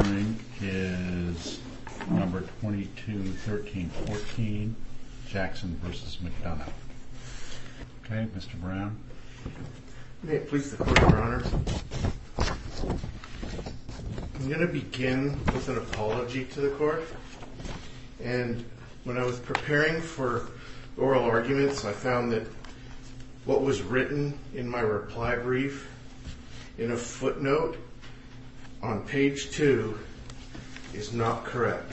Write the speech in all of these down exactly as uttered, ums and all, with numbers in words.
hearing is number twenty-two thirteen fourteen, Jackson versus McDonough. Okay, Mister Brown. May it please the Court, Your Honor. I'm going to begin with an apology to the Court. And when I was preparing for oral arguments, I found that what was written in my reply brief in a footnote on page two is not correct.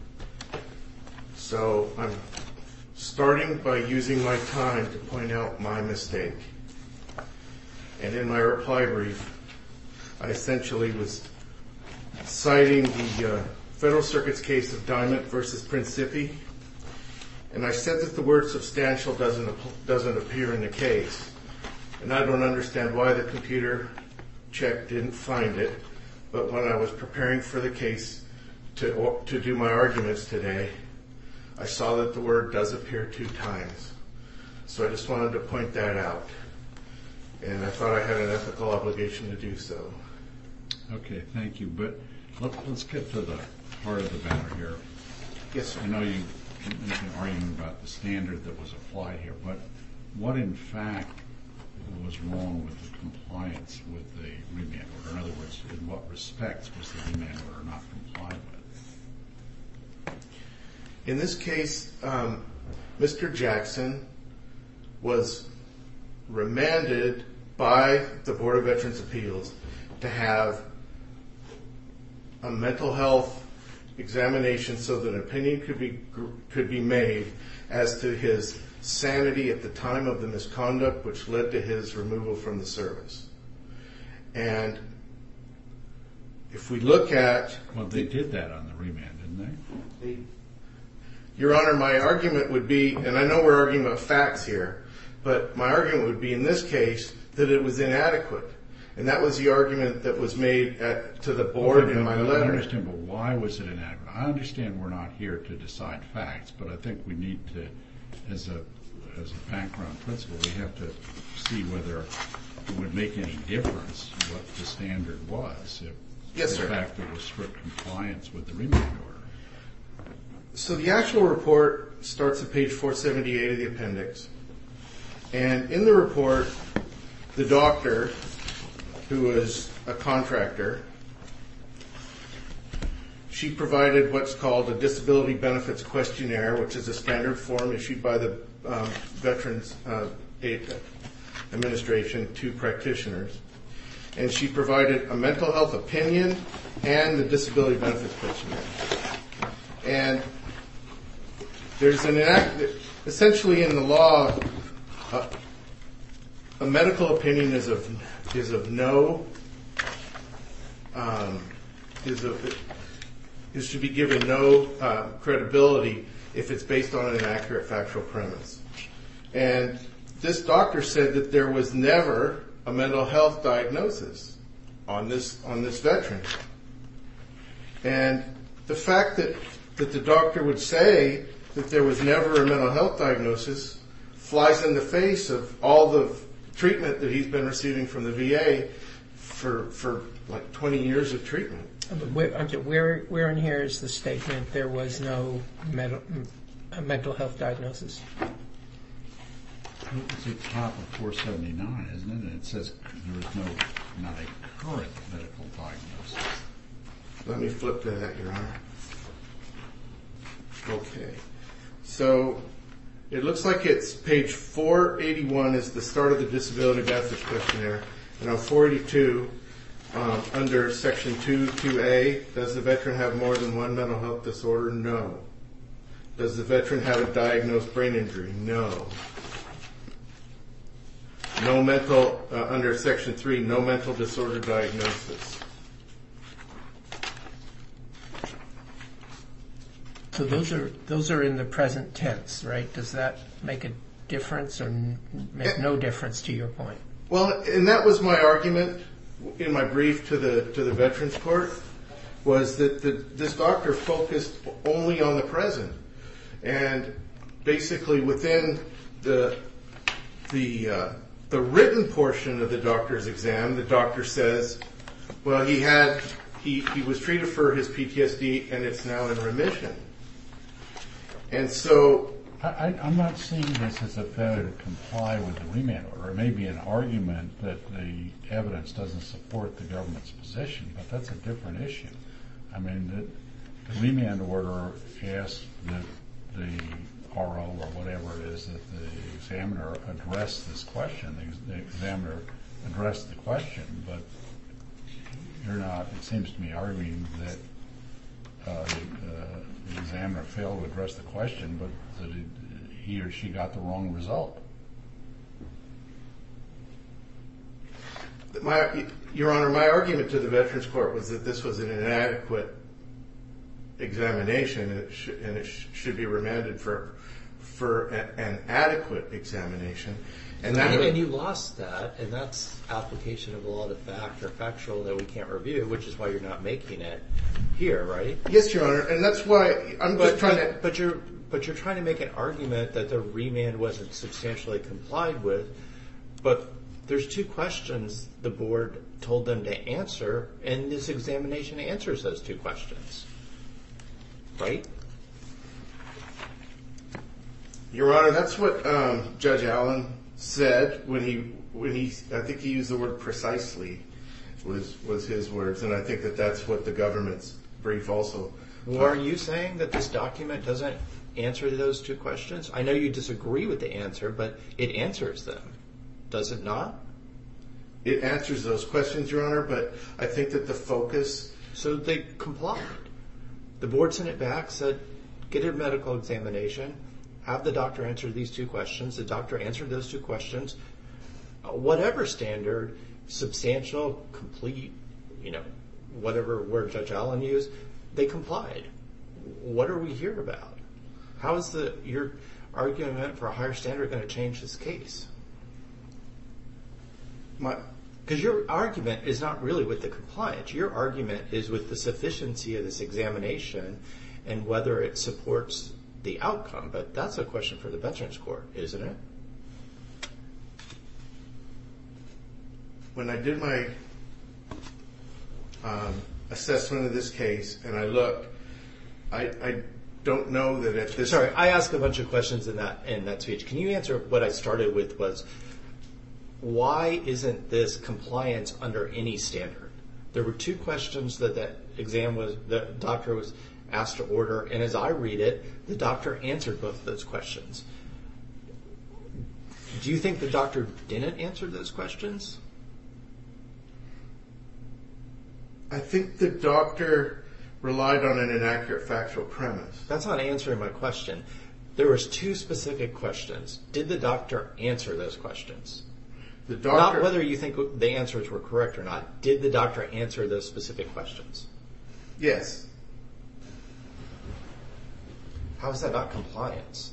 So I'm starting by using my time to point out my mistake. And in my reply brief, I essentially was citing the uh, Federal Circuit's case of Diamond versus Principi, and I said that the word substantial doesn't doesn't appear in the case, and I don't understand why the computer check didn't find it. But when I was preparing for the case to to do my arguments today, I saw that the word does appear two times. So I just wanted to point that out, and I thought I had an ethical obligation to do so. Okay, thank you. But let, let's get to the heart of the matter here. Yes, sir. I know you you've been arguing about the standard that was applied here, but what in fact was wrong with the compliance with the remand order? In other words, in what respects was the remand order not complied with? In this case, um, Mister Jackson was remanded by the Board of Veterans' Appeals to have a mental health examination so that an opinion could be could be made as to his sanity at the time of the misconduct, which led to his removal from the service. And if we look at... Well, they did that on the remand, didn't they? they Your Honor, my argument would be, and I know we're arguing about facts here, but my argument would be in this case that it was inadequate. And that was the argument that was made at, to the board okay, in my letter. I understand, but why was it inadequate? I understand we're not here to decide facts, but I think we need to, as a as a background principle, we have to see whether it would make any difference what the standard was if yes, the sir. fact there was strict compliance with the remand order. So the actual report starts at page four seventy-eight of the appendix. And in the report, the doctor, who is a contractor, she provided what's called a disability benefits questionnaire, which is a standard form issued by the um, Veterans uh, Administration to practitioners. And she provided a mental health opinion and the disability benefits questionnaire. And there's an enact, essentially in the law, uh, a medical opinion is of is of no um, is of is to be given no uh, credibility if it's based on an inaccurate factual premise. And this doctor said that there was never a mental health diagnosis on this on this veteran. And the fact that that the doctor would say that there was never a mental health diagnosis flies in the face of all the treatment that he's been receiving from the V A for for like twenty years of treatment. But where, okay, where, where in here is the statement there was no mental, a mental health diagnosis? It's at the top of four seventy-nine, isn't it? And it says there is no, not a current medical diagnosis. Let me flip to that, Your Honor. Okay. So it looks like it's page four eighty-one is the start of the disability benefits questionnaire. And on four eighty-two, um, under section two two A, does the veteran have more than one mental health disorder? No. Does the veteran have a diagnosed brain injury? No. No mental, uh, under section three, no mental disorder diagnosis. So those are those are in the present tense, right? Does that make a difference or n- make no difference to your point? Well, and that was my argument in my brief to the to the Veterans Court, was that the, this doctor focused only on the present, and basically within the the uh, the written portion of the doctor's exam, the doctor says, well, he had he, he was treated for his P T S D and it's now in remission. And so I, I, I'm not seeing this as a failure to comply with the remand order. It may be an argument that the evidence doesn't support the government's position, but that's a different issue. I mean, the, the remand order asks that the R O or whatever it is that the examiner address this question. The, the examiner addressed the question, but you're not, it seems to me, arguing that uh, the, uh, the examiner failed to address the question, but that it, he or she got the wrong result. My, Your Honor, my argument to the Veterans Court was that this was an inadequate examination, and it, sh- and it sh- should be remanded for for a- an adequate examination. And, that and, would, and you lost that, and that's application of law to fact or factual that we can't review, which is why you're not making it here, right? Yes, Your Honor, and that's why I'm But, just trying but, to. but you're but you're trying to make an argument that the remand wasn't substantially complied with, but there's two questions the board told them to answer, and this examination answers those two questions, right? Your Honor, that's what um, Judge Allen said when he when he I think he used the word precisely was was his words, and I think that that's what the government's brief also. Well, are you saying that this document doesn't answer those two questions? I know you disagree with the answer, but it answers them, does it not? It answers those questions, Your Honor, but I think that the focus. So they complied. The board sent it back, said, get a medical examination, have the doctor answer these two questions. The doctor answered those two questions. Uh, whatever standard, substantial, complete, you know, whatever word Judge Allen used, they complied. What are we here about? How is the your argument for a higher standard going to change this case? My, Because your argument is not really with the compliance. Your argument is with the sufficiency of this examination and whether it supports the outcome. But that's a question for the Veterans Court, isn't it? when I did my um, assessment of this case and I looked, I, I don't know that at this. Sorry, I asked a bunch of questions in that in that speech. Can you answer what I started with was, why isn't this compliance under any standard? There were two questions that that exam was, the doctor was asked to order, and as I read it, the doctor answered both of those questions. Do you think the doctor didn't answer those questions? I think the doctor relied on an inaccurate factual premise. That's not answering my question. There was two specific questions. Did the doctor answer those questions? The doctor, Not whether you think the answers were correct or not. Did the doctor answer those specific questions? yes. How is that not compliance?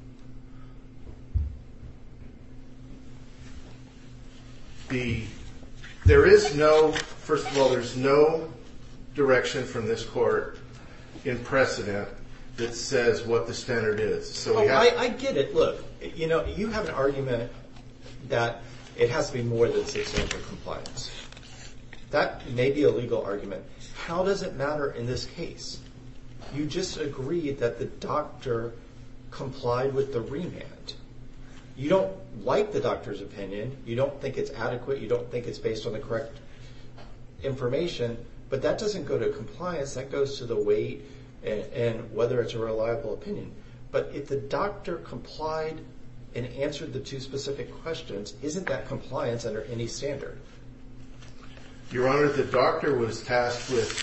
The there is no, first of all, there's no direction from this court in precedent that says what the standard is. So Oh, we have, I, I get it. Look, you know, you have an argument that it has to be more than substantial compliance. That may be a legal argument. How does it matter in this case? You just agreed that the doctor complied with the remand. You don't like the doctor's opinion. You don't think it's adequate. You don't think it's based on the correct information. But that doesn't go to compliance. That goes to the weight and, and whether it's a reliable opinion. But if the doctor complied and answered the two specific questions, isn't that compliance under any standard? Your Honor, the doctor was tasked with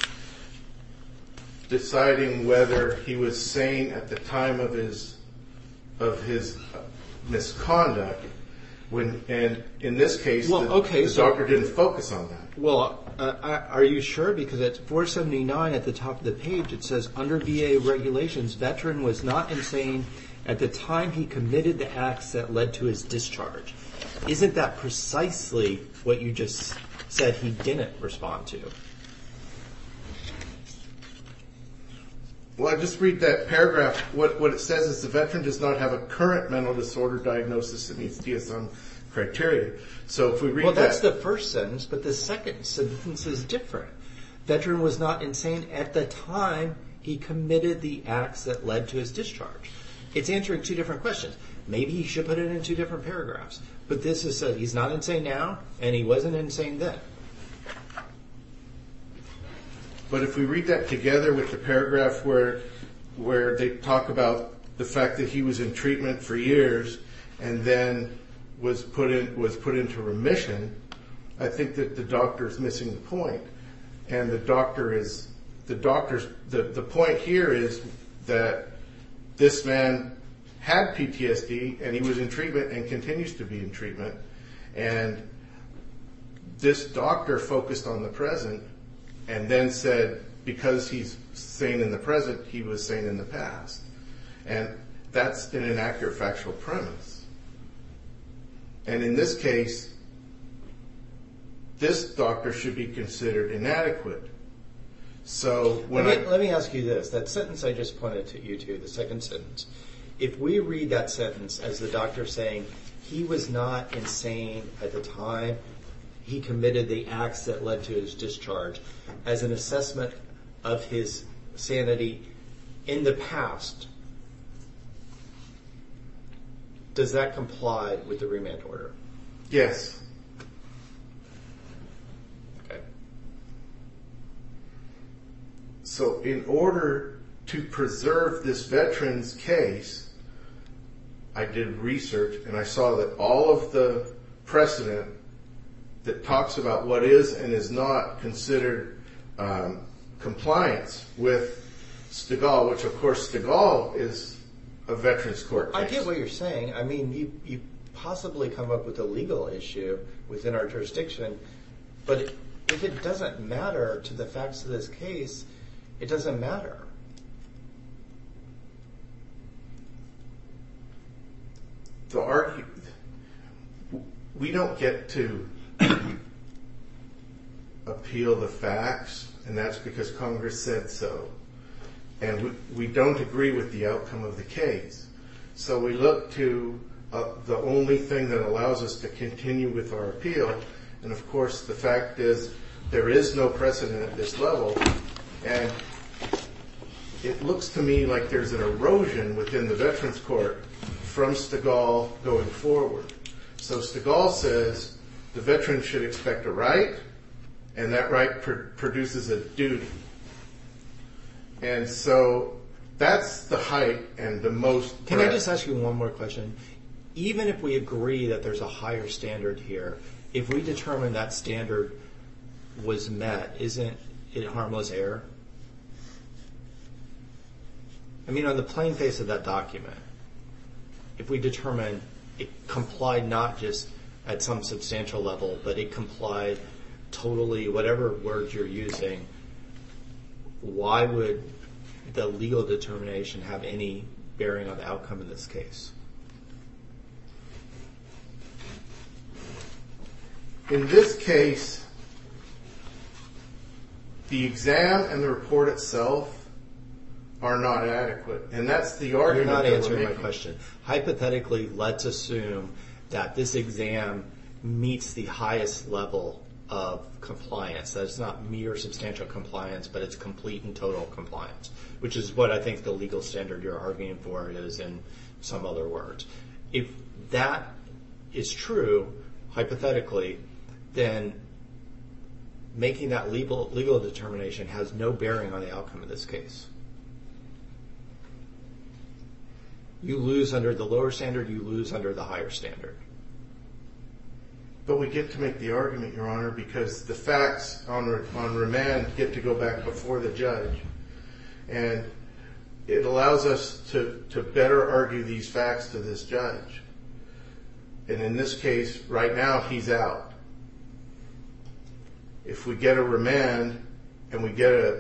deciding whether he was sane at the time of his of his misconduct. When and in this case, Well, the, okay, the so- doctor didn't focus on that. Well, uh, are you sure? Because at four seventy-nine at the top of the page, it says, under V A regulations, veteran was not insane at the time he committed the acts that led to his discharge. Isn't that precisely what you just said he didn't respond to? Well, I just read that paragraph. What what it says is the veteran does not have a current mental disorder diagnosis that meets D S M criteria. So if we read Well, that, that's the first sentence, but the second sentence is different. veteran was not insane at the time he committed the acts that led to his discharge. It's answering two different questions. Maybe he should put it in two different paragraphs. But this is said he's not insane now, and he wasn't insane then. But if we read that together with the paragraph where where they talk about the fact that he was in treatment for years and then was put in was put into remission, I think that the doctor is missing the point. And the doctor is the doctor's the, the point here is that this man had P T S D and he was in treatment and continues to be in treatment. And this doctor focused on the present and then said because he's sane in the present, he was sane in the past. And that's an inaccurate factual premise. And in this case, this doctor should be considered inadequate. So when let me, I... let me ask you this. That sentence I just pointed to you to, the second sentence, if we read that sentence as the doctor saying he was not insane at the time he committed the acts that led to his discharge as an assessment of his sanity in the past, does that comply with the remand order? Yes. Okay. So in order to preserve this veteran's case, I did research and I saw that all of the precedent that talks about what is and is not considered um, compliance with Stegall, which of course Stegall is a veterans court case. I get what you're saying. I mean, you, you possibly come up with a legal issue within our jurisdiction, but if it doesn't matter to the facts of this case, it doesn't matter. The argue, we don't get to appeal the facts, and that's because Congress said so. And we, we don't agree with the outcome of the case. So we look to uh, the only thing that allows us to continue with our appeal. And of course, the fact is there is no precedent at this level. And it looks to me like there's an erosion within the Veterans Court from Stegall going forward. So Stegall says the veteran should expect a right, and that right pr- produces a duty. And so that's the height and the most... Can threat. I just ask you one more question? Even if we agree that there's a higher standard here, if we determine that standard was met, isn't it harmless error? I mean, on the plain face of that document, if we determine it complied not just at some substantial level, but it complied totally, whatever words you're using, why would the legal determination have any bearing on the outcome in this case? In this case, the exam and the report itself are not adequate. And that's the argument. You're not that answering we're my making. question. Hypothetically, let's assume that this exam meets the highest level of compliance. That it's not mere substantial compliance, but it's complete and total compliance, which is what I think the legal standard you're arguing for is in some other words. If that is true, hypothetically, then making that legal legal determination has no bearing on the outcome of this case. You lose under the lower standard, you lose under the higher standard. But we get to make the argument, Your Honor, because the facts on re- on remand get to go back before the judge. And it allows us to, to better argue these facts to this judge. And in this case, right now, he's out. If we get a remand and we get a,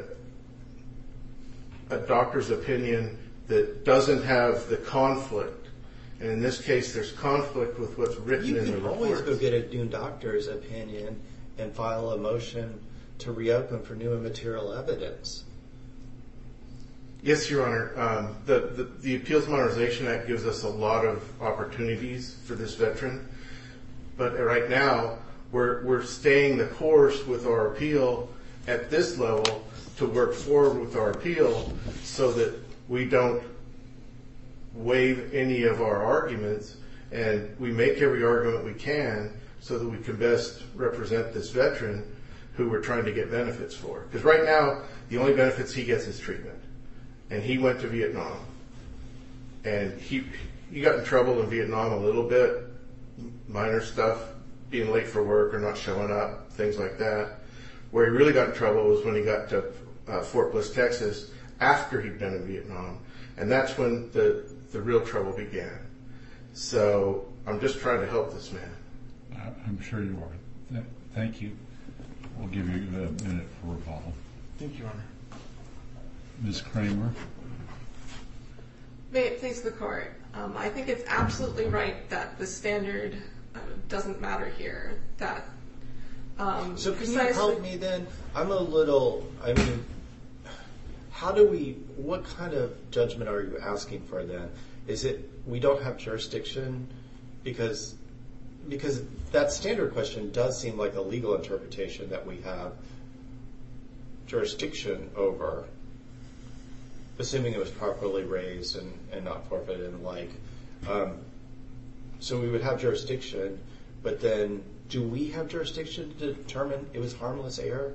a doctor's opinion that doesn't have the conflict, and in this case there's conflict with what's written You in the can report. always go get a new doctor's opinion and file a motion to reopen for new and material evidence. Yes, Your Honor. Um, the, the, the Appeals Modernization Act gives us a lot of opportunities for this veteran. But right now, we're, we're staying the course with our appeal at this level to work forward with our appeal so that we don't waive any of our arguments and we make every argument we can so that we can best represent this veteran who we're trying to get benefits for. Because right now, the only benefits he gets is treatment. And he went to Vietnam. And he he got in trouble in Vietnam a little bit, minor stuff, being late for work or not showing up, things like that. Where he really got in trouble was when he got to uh, Fort Bliss, Texas, after he'd been in Vietnam. And that's when the, the real trouble began. So I'm just trying to help this man. I'm sure you are. Th- thank you. We'll give you a minute for rebuttal. Thank you, Your Honor. Miz Kramer. May it please the court. Um, I think it's absolutely right that the standard uh, doesn't matter here. That um, So can you precisely- help me then? I'm a little, I mean, how do we, what kind of judgment are you asking for then? Is it we don't have jurisdiction because because that standard question does seem like a legal interpretation that we have jurisdiction over, assuming it was properly raised and, and not forfeited and the like. Um, so we would have jurisdiction, but then do we have jurisdiction to determine it was harmless error?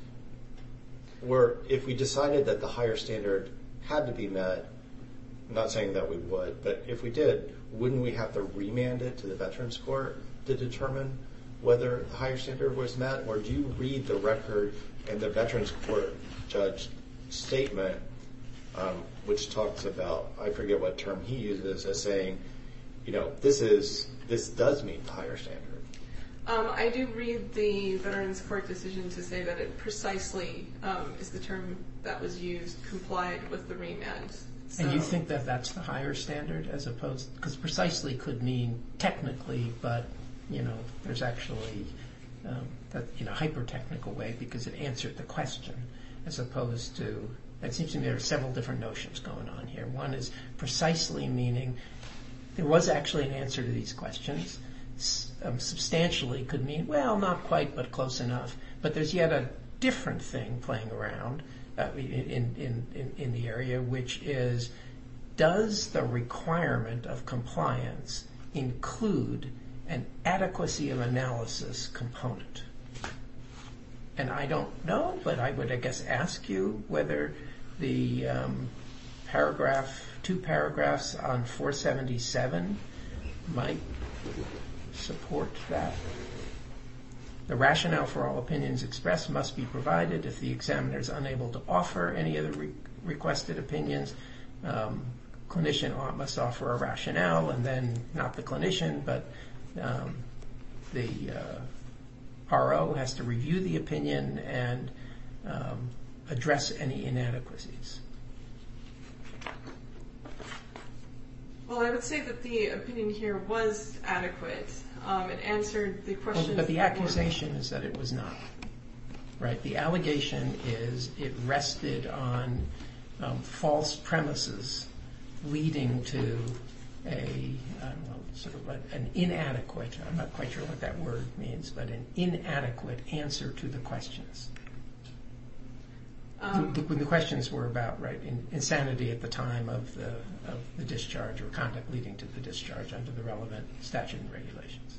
Or if we decided that the higher standard had to be met, I'm not saying that we would, but if we did, wouldn't we have to remand it to the Veterans Court to determine whether the higher standard was met? Or do you read the record and the Veterans Court judge statement, um, which talks about, I forget what term he uses, as saying, you know, this is this does meet the higher standard? Um, I do read the Veterans Court decision to say that it precisely um, is the term that was used, complied with the remand. So. And you think that that's the higher standard as opposed, because precisely could mean technically, but, you know, there's actually um, that, you know, hyper-technical way because it answered the question as opposed to, it seems to me there are several different notions going on here. One is precisely meaning there was actually an answer to these questions. Um, substantially could mean, well, not quite, but close enough. But there's yet a different thing playing around uh, in, in, in, in the area, which is, does the requirement of compliance include an adequacy of analysis component? And I don't know, but I would, I guess, ask you whether the um, paragraph, two paragraphs on four seventy-seven might support that. The rationale for all opinions expressed must be provided. If the examiner is unable to offer any of the re- requested opinions, um, clinician must offer a rationale, and then not the clinician, but um, the uh, R O has to review the opinion and um, address any inadequacies. Well, I would say that the opinion here was adequate. Um, it answered the question. Well, but the accusation is that it was not, right? The allegation is it rested on um, false premises leading to a, I don't know, sort of a, an inadequate, I'm not quite sure what that word means, but an inadequate answer to the questions. Um, the, the, the questions were about, right, in, insanity at the time of the of the discharge or conduct leading to the discharge under the relevant statute and regulations.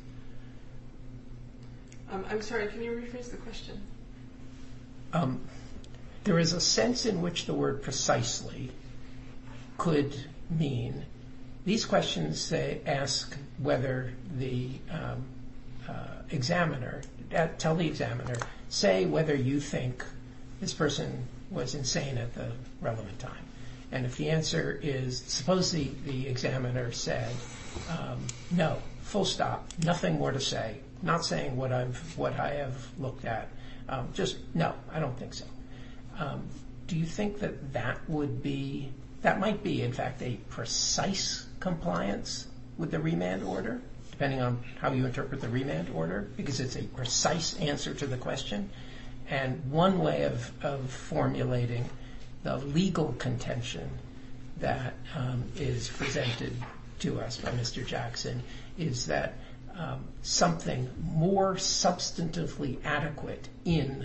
Um, I'm sorry, can you rephrase the question? Um, there is a sense in which the word precisely could mean these questions say ask whether the um, uh, examiner, uh, tell the examiner, say whether you think this person was insane at the relevant time. And if the answer is, suppose the, the examiner said, um, no, full stop, nothing more to say, not saying what I've what I have looked at, um, just no, I don't think so. Um, do you think that that would be, that might be in fact a precise compliance with the remand order, depending on how you interpret the remand order, because it's a precise answer to the question? And one way of, of formulating the legal contention that um, is presented to us by Mister Jackson is that um, something more substantively adequate in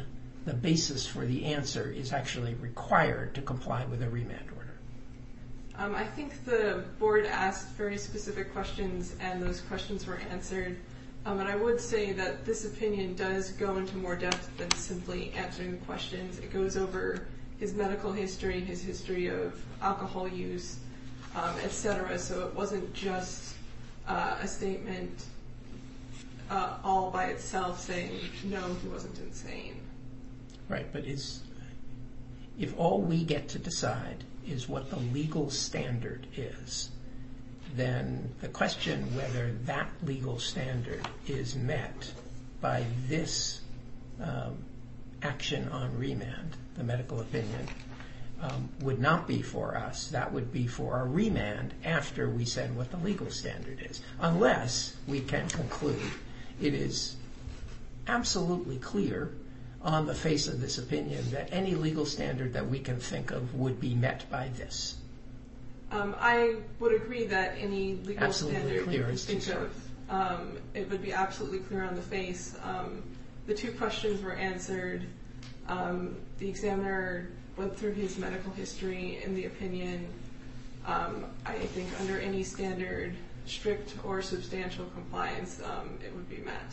the basis for the answer is actually required to comply with a remand order? Um, I think the board asked very specific questions, and those questions were answered. Um, and I would say that this opinion does go into more depth than simply answering the questions. It goes over his medical history, his history of alcohol use, um, et cetera. So it wasn't just uh, a statement uh, all by itself saying, no, he wasn't insane. Right, but is if all we get to decide is what the legal standard is, then the question whether that legal standard is met by this um, action on remand, the medical opinion, um, would not be for us. That would be for a remand after we said what the legal standard is, unless we can conclude it is absolutely clear on the face of this opinion that any legal standard that we can think of would be met by this. Um, I would agree that any legal Absolutely standard clear you can is too think of, um, it would be absolutely clear on the face. Um, the two questions were answered. Um, the examiner went through his medical history in the opinion. Um, I think under any standard, strict or substantial compliance, um, it would be met.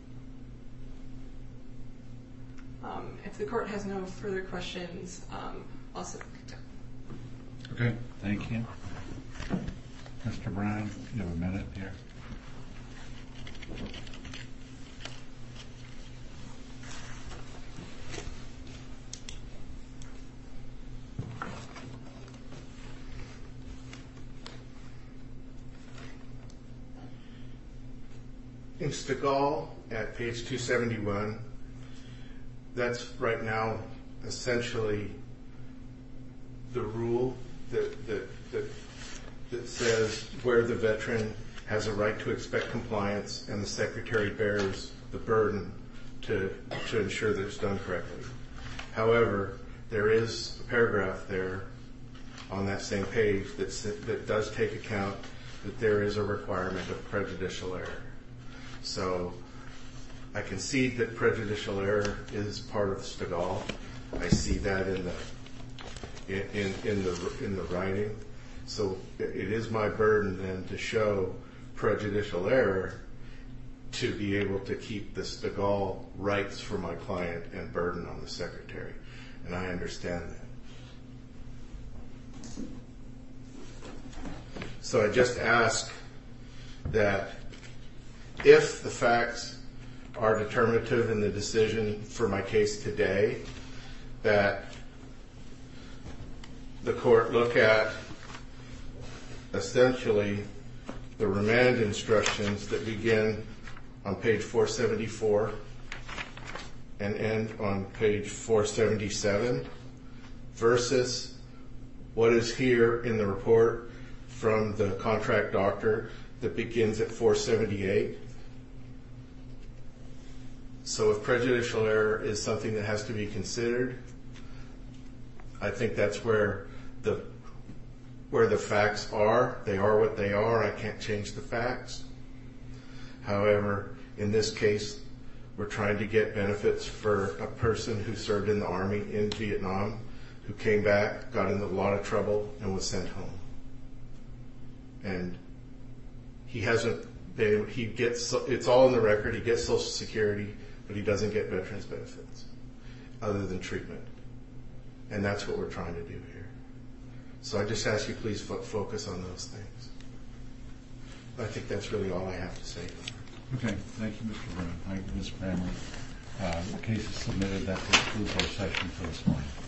Um, if the court has no further questions, um, I'll sit. Okay, thank you. Mister Brown, you have a minute here. In Stegall at page two seventy-one, that's right now essentially the rule that, that, that, that says where the veteran has a right to expect compliance and the secretary bears the burden to, to ensure that it's done correctly. However, there is a paragraph there on that same page that, that does take account that there is a requirement of prejudicial error. So I concede that prejudicial error is part of Stegall. I see that in the in, in, in the in the writing. So it is my burden then to show prejudicial error to be able to keep the Stegall rights for my client and burden on the secretary. And I understand that. So I just ask that if the facts are determinative in the decision for my case today, that the court look at essentially the remand instructions that begin on page four seventy-four and end on page four seventy-seven versus what is here in the report from the contract doctor that begins at four seventy-eight. So if prejudicial error is something that has to be considered, I think that's where the where the facts are. They are what they are. I can't change the facts. However, in this case, we're trying to get benefits for a person who served in the Army in Vietnam, who came back, got in a lot of trouble, and was sent home. And he hasn't been, he gets, it's all in the record, he gets Social Security, but he doesn't get veterans benefits other than treatment. And that's what we're trying to do here. So I just ask you please fo- focus on those things. I think that's really all I have to say. Okay, thank you, Mister Brown. Thank you, Miz Cranley. Uh, the case is submitted. That concludes our session for this morning.